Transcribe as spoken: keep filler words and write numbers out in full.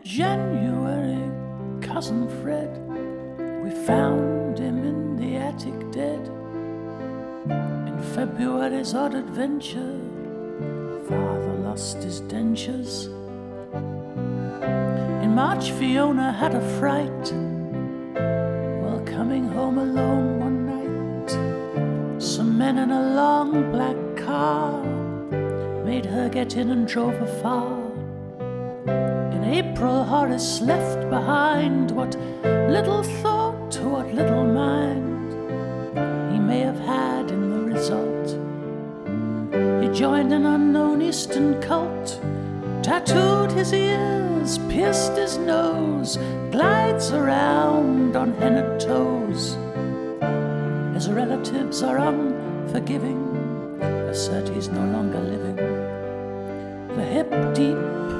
January, cousin Fred, we found him in the attic dead. In February's odd adventure, father lost his dentures. In March, Fiona had a fright while coming home alone one night. Some men in a long black car made her get in and drove her far. In April, Horace left behind what little thought, what little mind he may have had in the result. He joined an unknown Eastern cult, tattooed his ears, pierced his nose, glides around on hennaed toes. His relatives are unforgiving, assert he's no longer living. The hip deep